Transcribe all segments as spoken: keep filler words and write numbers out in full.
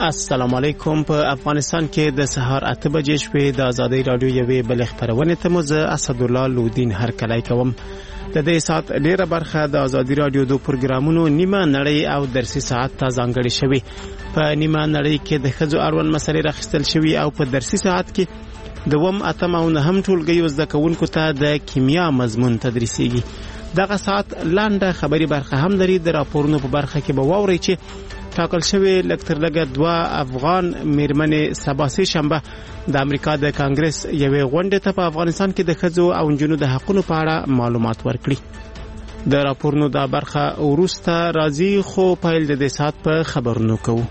السلام علیکم. په افغانستان کې د سهار اته بجې شپې د ازادي رادیو یوې بل خبرونه ته مزه اسدالله لودین هر کله کوم. د دې سات ډیره برخه د ازادي رادیو د پروګرامونو نیمه نړۍ او درسي ساعت ته ځانګړې شوی. په نیمه نړۍ کې د خځو اړوند مسلې راخستل شوی او په درسي ساعت کې د وم اتم او نهم ټولګیو زده کوونکو ته د کیمیا مضمون تدریسيږي. دغه ساعت لاندې خبري برخه هم لري. د راپورونو په برخه کې به واوري چې ټاکل شوی لکتر لګه دوا افغان میرمنې سبا سه شنبه د امریکا د کانګرس یوې غونډې ته په افغانستان کې د خځو او نجونو د حقوقو په اړه معلومات ورکړي. د راپورونو دا برخه ورسته راځي، خو پیل د دې سات په خبرونو کوو.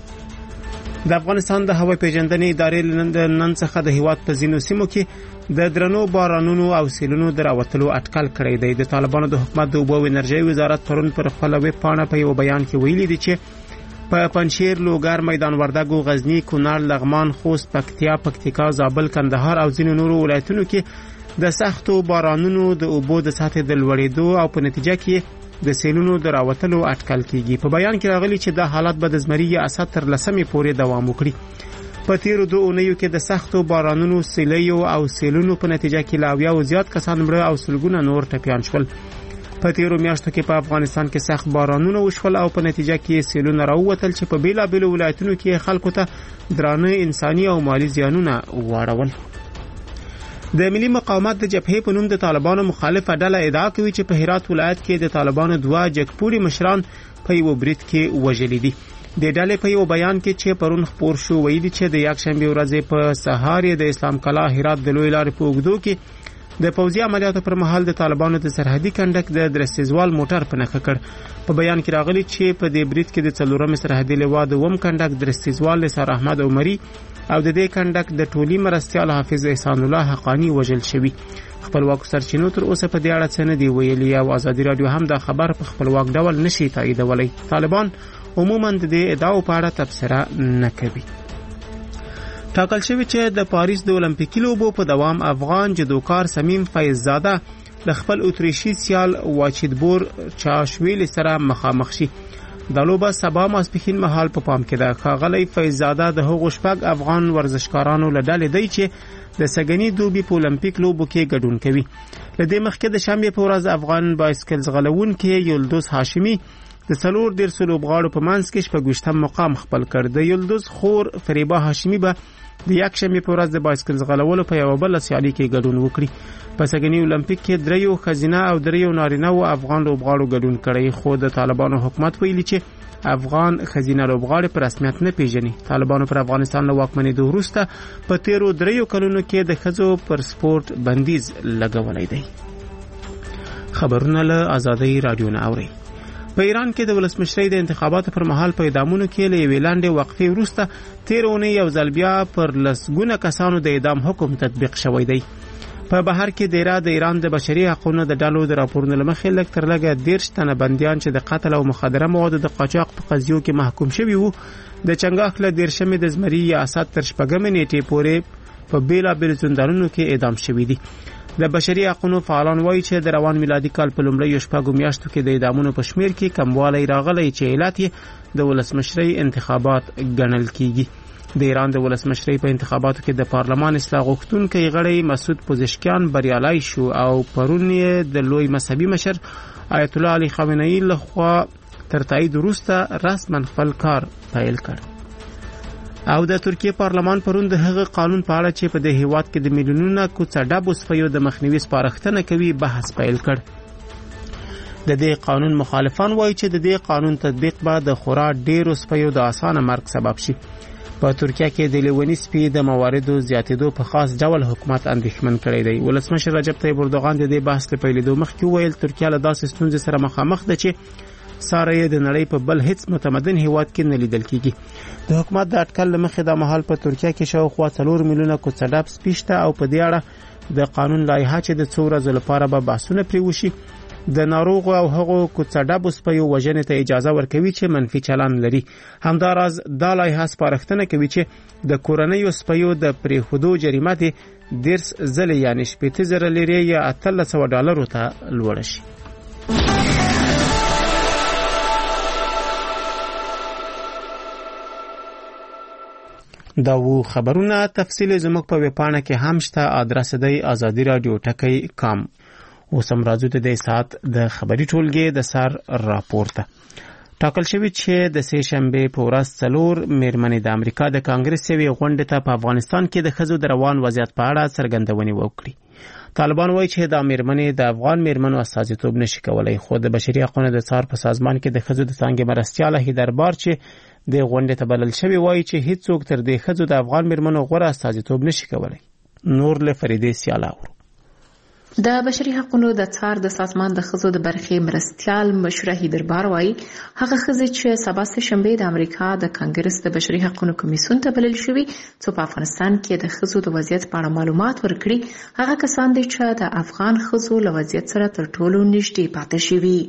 د افغانستان د هوایي پیژندنې ادارې نن څخه د هیواد په ځینو سیمو کې د درنو بارانونو او سیلونو دراوتلو اټکل کړی دی. د طالبانو د حکومت د اوبو او انرژي وزارت پرون پر خپل ویب پاڼه په یو بیان کې ویلي دی چې په پنشیر، لوګر، میدان وردګو، غزنی، کونړ، لغمان، خوست، پکتیا، پکتیکا، زابل، کندهار او ځینو نورو ولایتونو کې د سختو بارانونو د اوبو د سطح د لوړېدو او په نتیجه کې د سیلونو دراوتلو اټکل کیږي. په بیان کې راغلي چې دا حالت به د زمری یا اسد تر لسمې پورې دوام وکړي. په تیرو دوه اونیو کې د سختو بارانونو، سیلیو او سیلونو په نتیجه کې لاویا او زیات کسان مړه او سلګونه نور ټپیان شول. په تیرو میاشتو کې په افغانستان کې سخت بارانونه وشول او په نتیجه کې سیلونه راووتل چې په بیلابیلو ولایتونو کې خلکو ته درانه انساني او مالی زیانونه واړول. د ملي مقاومت د جبهې په نوم د طالبانو مخالفه ډله ادعا کوي چې په هرات ولایت کې د طالبانو دوه جګپوري مشران په یو برید کې وژل دي. د ډلې په یو بیان کې چې پرون خبر شو ویلي چې د یکشنبه ورځې په سهار د اسلام کلا هرات د لوی لارې په اوږدو کې د پوځي عملیاتو پر مهال د طالبانو د سرحدي کنډک د درستیزوال موټر په نښه کړ. په بیان کې راغلي چې په دې برید کې د څلورم سرحدي لوا د وم کنډک درستیزوال نثار احمد عمري او د دې کنډک د ټولي مرستيال حافظ احسان الله حقانی وژل شوی. خپلواک سرچینو تر اوسه په دې اړه څه نه دی ویلي او ازادي رادیو هم دا خبر په خپلواک ډول نشي تاییدولی. طالبان عموما د دې ادعاو په اړه تبصره نه کوي. ټاکل شوی چې د پاریس د اولمپیکي لوبو په دوام افغان جدوکار سمیم فیضزاده د خپل اتریشي سیال واچیدبور چاشویل سره مخامخ شي. د لوبه سبا ماسپښین مهال په پام کې ده. ښاغلی فیضزاده د هغو شپږ افغان ورزشکارانو له ډلې دی چې د سګنی دوبي په اولمپیک لوبو کې ګډون کوي. له دې مخکې د شنبې په ورځ افغان بایسکل ځغلونکي یلدوز هاشمي د څلور دېرشو لوبغاړو په منځ کې شپږویشتم مقام خپل کړ. د یلدوز خور فریبا هاشمي به د یکشنبې په ورځ د بایسکل ځغلولو په یوه بله سیالي کې ګډون وکړي. په سګنی اولمپیک کې دریو ښځینه او دریو نارینه و افغان لوبغاړو ګډون کړی، خو د طالبانو حکومت ویلي چې افغان ښځینه لوبغاړي په رسمیت نه پیژني. طالبانو پر افغانستان له واکمنېدو وروسته په تیرو دریو کلونو کې د ښځو پر سپورت بندیز لګولی دی. خبرونه له ازادي رادیو نه اوري. په ایران کې د ولسمشرۍ د انتخاباتو پر مهال په اعدامونو کې له یوې لنډې وقفې وروسته تېره اونۍ یو ځل بیا پر لسګونه کسانو د اعدام حکم تطبیق شوی دی. په بهر کې دیره د ایران د بشري حقوقو د ډلو د راپورونو له مخې لږ تر لږه دېرش تنه بندیان چې د قتل او مخدره موادو د قاچاق په قضیو کې محکوم شوي وو د چنګاښ له دېرشمې د زمري یا اسد تر شپږمې نیټې پورې په بیلابیلو زندانونو کې اعدام شوي دي. د بشري حقوقو فعالان وایي چې د روان میلادي کال په لومړیو شپږو میاشتو کې د اعدامونو په شمیر کې کموالی راغلی چې علت یې د ولسمشرۍ انتخابات ګڼل کیږي. د ایران د ولسمشرۍ په انتخاباتو کې د پارلمان اصلاح غوښتونکی غړی مسعود پزشکیان بریالی شو او پرون یې د لوی مذهبي مشر آیت الله علی خامنه‌ای لخوا تر تایید وروسته رسما خپل کار پیل کړ. او د ترکیه پارلمان پرون د هغه قانون په اړه چې په دې هیواد کې د میلیونونو کوڅه ډبو سپیو د مخنیوي سپارښتنه کوي بحث پیل کړ. د دې قانون مخالفان وایي چې د دې قانون تطبیق به د خورا ډیرو سپیو د اسانه مرګ سبب شي. په ترکیه کې د لیونی سپي د مواردو زیاتېدو په خاص ډول حکومت اندېښمن کړی دی. ولسمشر رجب طیب اردوغان د دې بحث له پیلېدو مخکې وویل ترکیه له داسې ستونزې سره مخامخ ده چې ساره یې د نړۍ په بل هیڅ متمدن هیواد کې نه لیدل کیږي. د حکومت د اټکل له مخې د مهال په ترکیه کې شاوخوا څلور میلیونه کوڅه ډب سپي شته او په دې اړه د قانون لایحه چې د څو ورځو لپاره به بحثونه پرې وشي د ناروغ او هغو کوڅه ډبو سپیو وژنې ته اجازه ورکوي چې منفي چلند لري. همداراز دا لایحه سپارښتنه کوي چې د کورنیو سپیو د پرېښودو جریمه دې دېرش ځلې یعنې شپېته زره لیرې یا اتلس سوه ډالرو ته لوړه شي. دا وو خبرونه تفصیل زموږ په ویبپاڼه کې هم شته. ادرس دی ازادي رادیو ټکی کام. اوس هم راځو ته د ساعت د خبري ټولګي د سر راپورته. ټاکل شوی چې د سه شنبه په ورځ څلور میرمنې د امریکا د کانګرس یوې غونډې ته په افغانستان کې د ښځو د روان وضعیت په اړه څرګندونې وکړي. طالبان وایي چې د میرمنې د افغان میرمنو استازیتوب نشي کولای، خو د بشري حقوقو د څار په سازمان کې د ښځو د څانګې مرستیاله هیدربار چې د غونډې ته بلل شوی وایي چې هیڅوک تر دې ښځو د افغان میرمنو غوره استازیتوب نشي کولای. نور له فریدې سیالاو. د بشري حقوقو د څار د سازمان د ښځو د برخې مرستیال مشره هیدربار وایي هغه ښځې چې سبا سه شنبه د امریکا د کانګرس د بشري حقوقو کمیسیون ته بلل شوی چې په افغانستان کې د ښځو د وضعیت په اړه معلومات ورکړي، هغه کسان دي چې د افغان ښځو له وضعیت سره تر ټولو نږدې پاتې شوي.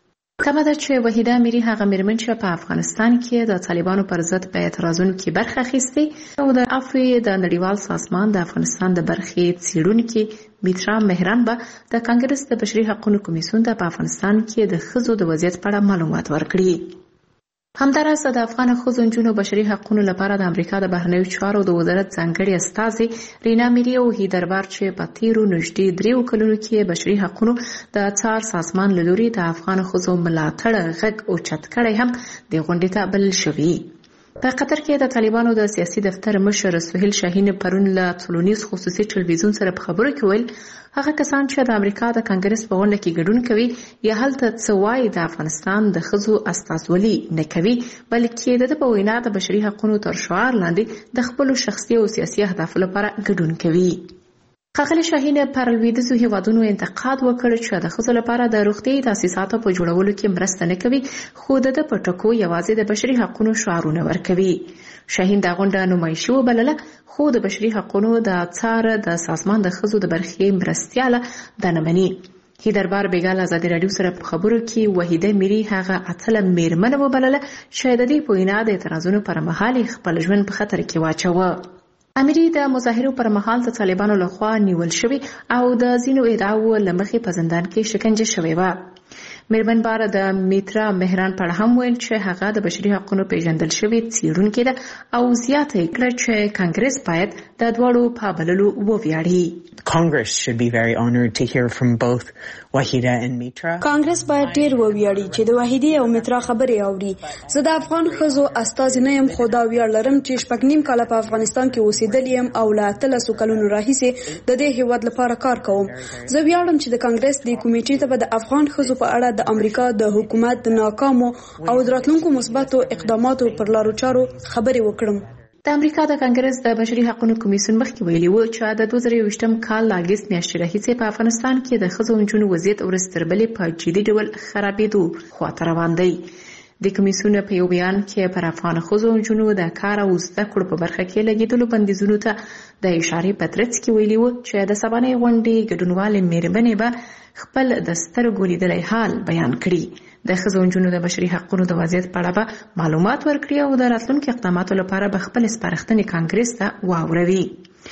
کمه ده چې وحیده امیري هغه میرمن چې په افغانستان کې د طالبانو پر ضد په اعتراضونو کې برخه اخیستې او د افری د نړیوال سازمان د افغانستان د برخې څیړونکي میترا مهران به د کانګرس د بشري حقوقو کمیسیون ته په افغانستان کې د ښځو د وضعیت په اړه معلومات ورکړي. همداراز د افغان ښځو نجونو بشري حقوقو لپاره د امریکا د بهرنیو چارو د وزارت ځانګړي استازي رینا میری او هیدربار چې په تیرو نږدې دریو کلونو کې بشري حقوقو د څار سازمان له لوري د افغان ښځو ملاتړ غږ اوچت کړی هم د غونډې ته بلل شوی. په قطر کې د طالبانو د سیاسي دفتر مشر سهیل شاهین پرون له ټولنیز خصوصي ټلویزیون سره په خبرو کې ویل هغه کسان چې د امریکا د کانګرس په غونډه کې ګډون کوي یا هلته څه وایي د افغانستان د ښځو استازولي نه کوي، بلکې د په وینا د بشري حقوقو تر شعار لاندې د خپلو شخصي او سیاسي اهدافو لپاره ګډون کوي. ښاغلي شاهین پر لویدیځو هیوادونو انتقاد وکړ چې د ښځو لپاره د روغتیايي تاسیساتو په جوړولو کې مرسته نه کوي، خو د په ټکو یوازې د بشري حقوقو شعارونه ورکوي. شاهین دا غونډه نمایشي وبلله، خو د بشري حقوقو د څار د سازمان د ښځو د برخې مرستیاله دا نه مني. هیدربار بیګال ازادي رادیو سره په خبرو کې وحیده میری هغه اتله میرمنه وبلله چې د دې په وینا د اعتراضونو پر مهال خپل ژوند په خطر کې واچوه. امیری د مظاهرو پر مهال د طالبانو لخوا نیول شوی او د ځینو ادعاو له مخې په زندان کې شکنجه شوی و. میرمن بار د میترا مهران پر هم ویل چې هغه د بشري حقوقو پیژندل شوی څیړونکې ده او زیاته کړه چې کانګرس باید د دواړو په بللو وویاړي. Congress should be very honored to hear from both Wahida and Mitra. کانګرس باید ډیر وویاړي چې د وحیدې او مترا خبرې اوري. زه د افغان ښځو استازی نه یم، خو دا ویاړ لرم چې شپږ نیم کاله په افغانستان کې اوسېدلی یم او له اتلسو کلونو راهیسې د دې هیواد لپاره کار کوم. زه ویاړم چې د کانګرس د کمیټې ته به د افغان ښځو په اړه د امریکا د حکومت د ناکامو او د راتلونکو مثبتو اقداماتو پر لارو چارو خبرې وکړم. د امریکا د کانګرس د بشري حقوقو کمیسیون مخکې ویلي و چې د دوه زره یوویشتم کال اګست میاشتې راهیسې په افغانستان کې د ښځو نجونو وضعیت ورځ تر بلې په جدي ډول خرابېدو خواته روان دی. د کمیسیون په یو بیان کې پر افغان ښځو نجونو د کار او زده کړو په برخه کې لګېدلو بندیزونو ته د اشارې په ترڅ کې ویلي و چې د سبانۍ غونډې ګډونوالې میرمنې به خپل د سترګو لیدلی حال بیان کړي. د ښځو نجونو د بشري حقوقو د وضعیت په اړه به معلومات ورکړي او د راتلونکو اقداماتو لپاره به خپل سپارښتنې کانګرس ته واوروي.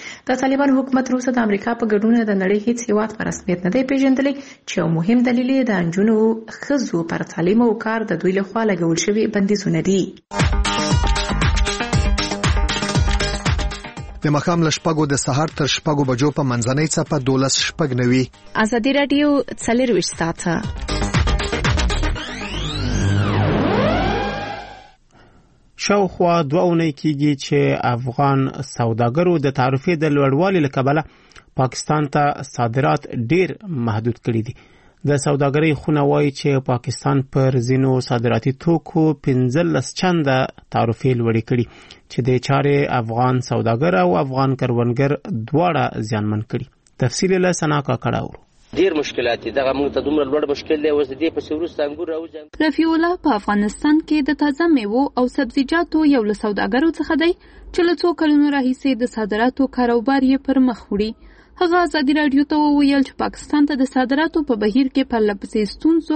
د طالبان حکومت روسه د امریکا په ګډون د نړۍ هیڅ هیواد په رسمیت نه دی پیژندلی چې یو مهم دلیل یې د نجونو ښځو پر تعلیم او کار د دوی لخوا لګول شوي بندیزونه دي. د ماښام له شپږو د سهار تر شپږو بجو په منځنۍ څپه دولس شپږ نوي. ازادي رادیو څلرویشت ساعته. شاوخوا دوه اونۍ کېږي چې افغان سوداګرو د تعرفې د لوړوالي له کبله پاکستان ته صادرات ډیر محدود کړي دي. د سوداګرۍ خونه وایي چې پاکستان پر ځینو صادراتي توکو پنځلس چنده تعرفې لوړې کړي چې د چارې افغان سوداګر او افغان کروندګر دواړه زیانمن کړي. تفصیل له سنا کاکړه اورو. ډیر مشکلات دي، دغه موږ ته دومره لوړ مشکل دی. اوس دې په سورس انګور راوځي. رفیع الله په افغانستان کې د تازه میوو او سبزیجاتو یو له سوداګرو څخه دی چې له څو کلونو راهیسې د صادراتو کاروبار یې پر مخ وړي. هغه ازادي رادیو ته وویل چې پاکستان ته د صادراتو په بهیر کې پرله پسې ستونزو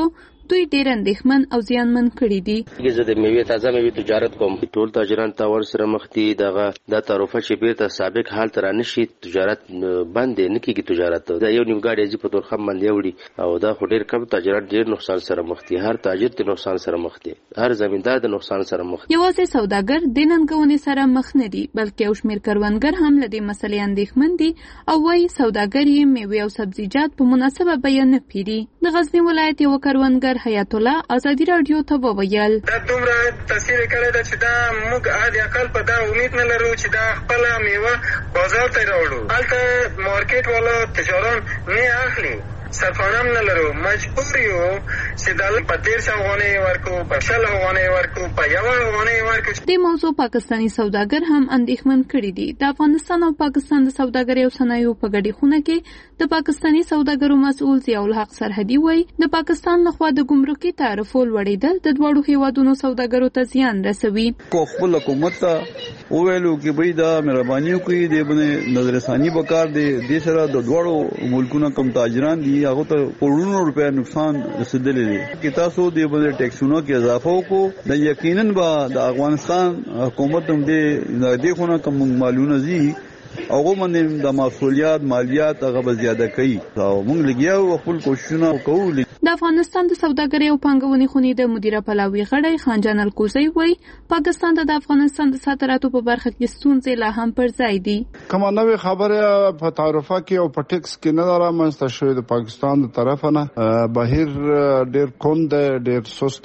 دوی ډېر اندېښمن او زیانمن کړي دي. زه د میوې تازه میوې تجارت کوم. ټول تاجران تاوان سره مخ دي. دغه د تعرفه چې بیرته سابق حال ته رانشي تجارت بند نه کیږي. تجارت دا یو نیم ګاډي چې په تور خم باندې وړي او دا خو ډېر کم تاجران ډېر نقصان سره مخ دي. هر تاجر د نقصان سره مخ دي. هر زمیندار د نقصان سره مخ دي. یوازې سوداګر د ننګونې سره مخ نه دي بلکې یو شمېر کروندګر هم له دې مسلې اندېښمن دي او وايي سوداګر یې میوې او سبزیجات په مناسبه بیه نه پیري. د غزنی ولایت یو کروندګر حیات الله ازادي رادیو ته وویل دا دومره تاثیر کړی دا چې دا موږ عادي عقل په دا امید نه لرو چې دا خپل میوه بازار ته راوړو. هلته مارکیټ والا تجاران نه اخلي. صرفانم نه لرو. مجبور یو چې دا په ډېر افغانۍ ورکو په شل افغانۍ ورکو په یو افغانۍ ورکو. د موضوع پاکستاني سوداګر هم اندېښمن کړي دي. د افغانستان او پاکستان د سوداګرۍ او صنایعو په ګډې خونه کې د پاکستاني سوداګرو مسؤل ضیاء الحق سرحدي وایي د پاکستان لخوا د ګمرکي تعرفو لوړېدل د دواړو هیوادونو سوداګرو ته زیان رسوي. کو خپل حکومت ته وویلو کې به دا مهرباني وکړي د باندې نظر ثاني وکړ د سره د دواړو ملکونو کم تاجران دي هغه ته کروڑونو روپیا نقصان رسیدلی دی. کې تاسو د باندې ټیکسونو کې اضافه وکړو د یقینا به د افغانستان حکومت هم دې د دې خونه کوم مالونه زی هغه باندې د مسولیت مالیات هغه به زیاته کوي او موږ لګیاو خپل کوششونه کوو. د افغانستان د سوداګرۍ او پانګونې خونې د مدیره پلاوي غړی خانجان الکوزی وایي پاکستان د افغانستان د صادراتو په برخه کې ستونزې لا هم پر ځای دي. کومه نوې خبره په تعرفه کې او په ټیکس کې نه رامنځته شوې د پاکستان د طرفه نه. بهیر ډېر کند ډېر سست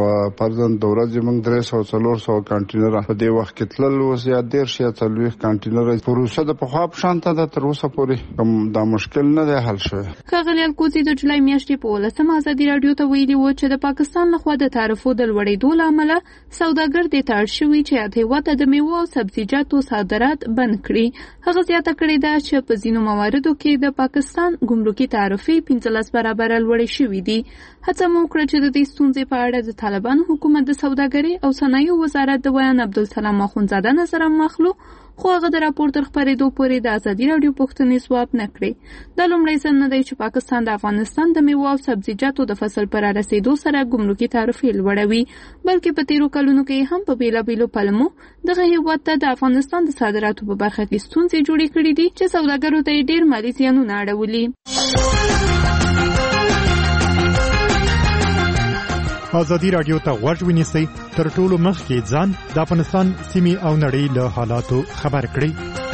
پرځن د ورځې موږ درې سوه څلور سوه کانټینره په دې وخت کې تلل اوس یا دېرش یا څلوېښت کانټینره پروسه د پخوا په شان ته ده. تر اوسه پورې کوم دا مشکل نه دی حل شوی. ښاغلي الکوزي د جولای میاشتې په ولسمه ازادي رادیو ته ویلي و چې د پاکستان لخوا د تعرفو د لوړېدو له امله سوداګر دې ته اړ شوي چې یاد هېواد ته د میوو او سبزیجاتو صادرات بند کړي. هغه زیاته کړې ده چې په ځینو مواردو کې د پاکستان ګمرکي تعرفې پنځلس برابره لوړې شوي دي. هڅه مو وکړه چې د دې ستونزې په اړه د طالبانو حکومت د سوداګرۍ او صنایعو وزارت د ویان عبدالسلام اخونزاده نظر هم واخلو خو هغه د راپور تر خپرېدو پورې د ازادي راډیو پوښتنې ځواب نه کړې. دا لومړی ځل نه دی چې پاکستان د افغانستان د میوو او سبزیجاتو د فصل پر رسیدو سره ګمرکي تعرفې لوړوي بلکې په تیرو کلونو کې هم په بیلابیلو پلمو دغه هیواد ته د افغانستان د صادراتو په برخه کې ستونزې جوړې کړې دي چې سوداګرو ته یې ډېر مالي زیانونه اړولي. ازادي راډیو ته غوږ ونیسئ تر ټولو مخکې ځان د افغانستان سیمې او نړۍ له حالاتو خبر کړئ.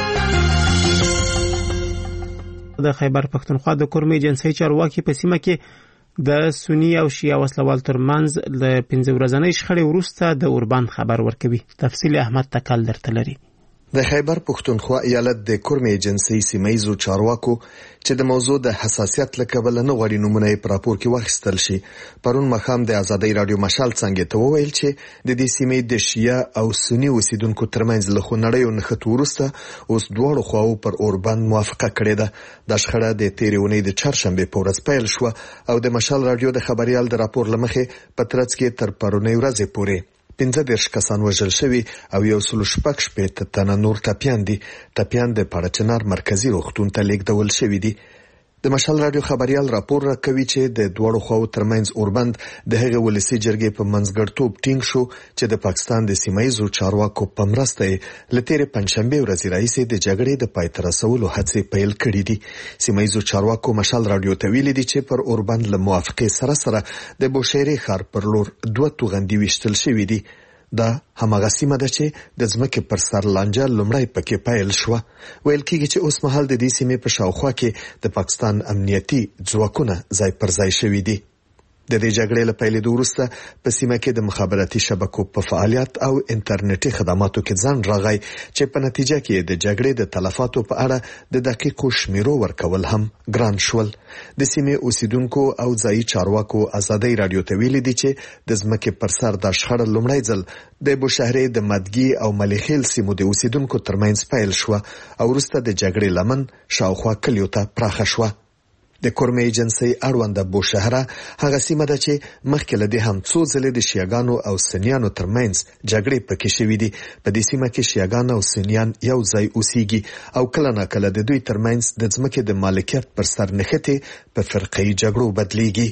د خیبر پښتونخوا د کورمې جنسي چارواکي په سیمه کې د سنی او شیعه وسلوال ترمنځ له پنځه ورځنۍ شخړې وروسته د اوربند خبر ورکوي. تفصیل احمد تکل درته لري. د خیبر پښتونخوا ایالت د کورمې جنسي سیمایزو چارواکو چې د موضوع د حساسیت له کبله نه غواړي نمونه یې په راپور کې واخیستل شي پرون مخام د ازادۍ راډیو مشال څنګه ته وویل چې د دې سیمې د شیعه او سنی اوسیدونکو ترمنځ له خونړیو نښتو وروسته اوس دواړو خواو پر اوربند موافقه کړې ده. د شخړه د تېرې اونۍ د چهارشنبې په ورځ پیل شوه او د مشال راډیو د خبريال د راپور له مخې په ترڅ کې تر پرونۍ ورځې پورې پنځه دېرش کسان وژل شوي او یو سل شپږ شپېته تنه نور ټپیان دي. ټپیان د پاړچنار مرکزی روغتون ته لیږدول شوي دي. د مشال راډیو خبريال راپور راکوي چې د دوړو خواو ترمنځ اوربند د هغه ولسی جرګې په منځګړتوب ټینګ شو چې د پاکستان د سیمایزو چارواکو په مرسته لتیرې پنځشنبه ورځ راځي د جګړې د پای ته رسولو هڅې پیل کړې دي. سیمایزو چارواکو مشال راډیو ته ویلي دي چې پر اوربند له موافقې سره سره د بوشهري ښار پر لور دوه توغندي وشتل شوې دي. دا همغه سیمه ده چې د ځمکې پر سر لانجه لومړی پکې پیل شوه. ویل کېږي چې اوس مهال د دې سیمې په شاوخوا کې د پاکستان امنیتي ځواکونه ځای پر ځای شوي دي. د دې جګړې له پیلېدو وروسته په سیمه کې د مخابراتي شبکو په فعالیت او انټرنیټي خدماتو کې ځان راغی چې په نتیجه کې د جګړې د تلفاتو په اړه د دقیقو شمیرو ورکول هم ګران شول. د سیمې اوسیدونکو او ځایي چارواکو ازادۍ راډیو ته ویلي دي چې د ځمکې پر سر د شخړه لومړی ځل د بوشهري د مدګي او مليخیل سیمو د اوسیدونکو ترمنځ پیل شو او وروسته د جګړې لمن شاوخوا کلیو ته پراخه شو. د کورمې ایجنسی اړونده بوشهره هغه سیمه ده چې مخکې له دې هم څو ځلې د شیعاګانو او سنیانو ترمنځ جګړې پکې شوې دي. په دې سیمه کې شیعاګان او سنیان یو ځای اوسېږي او کله ناکله د دوی ترمنځ د ځمکې د مالکیت پر سر نښتې په فرقه‌ي جګړو بدلیږي.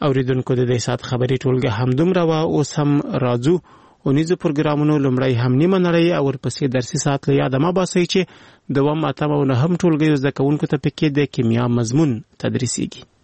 اوریدونکو د دې سات خبري ټولګه هم دومره وا اوس هم راځو اونیزو پروګرامونو لمړی هم نیمه نړۍ او ورپسې درسي سات له یاده ما باسي چې دوام اتم او نه هم ټولګه زده کوونکو ته پکې د کیمیا مضمون تدریسيږي.